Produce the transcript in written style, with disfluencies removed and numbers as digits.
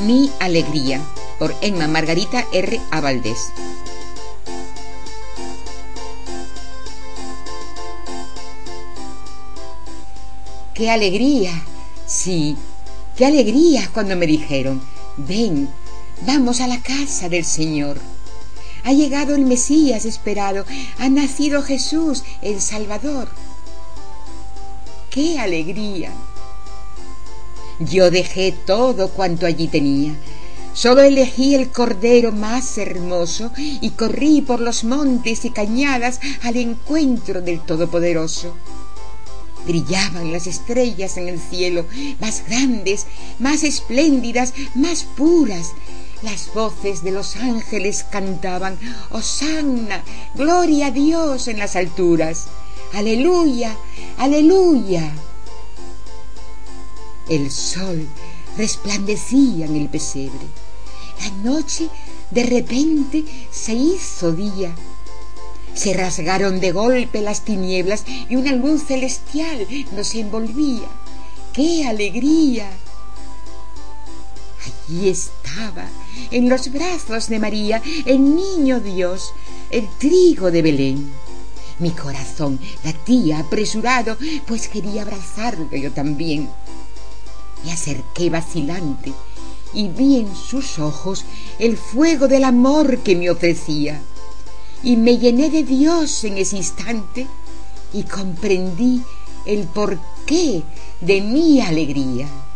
Mi alegría, por Emma Margarita R. A. Valdés. ¡Qué alegría! Sí, qué alegría cuando me dijeron: ven, vamos a la casa del Señor. Ha llegado el Mesías esperado, ha nacido Jesús, el Salvador. ¡Qué alegría! Yo dejé todo cuanto allí tenía, solo elegí el cordero más hermoso y corrí por los montes y cañadas al encuentro del Todopoderoso. Brillaban las estrellas en el cielo, más grandes, más espléndidas, más puras. Las voces de los ángeles cantaban: Hosanna, gloria a Dios en las alturas. Aleluya, aleluya. El sol resplandecía en el pesebre. La noche de repente se hizo día. Se rasgaron de golpe las tinieblas y una luz celestial nos envolvía. ¡Qué alegría! Allí estaba, en los brazos de María, el niño Dios, el trigo de Belén. Mi corazón latía apresurado, pues quería abrazarlo yo también. Me acerqué vacilante y vi en sus ojos el fuego del amor que me ofrecía. Y me llené de Dios en ese instante y comprendí el porqué de mi alegría.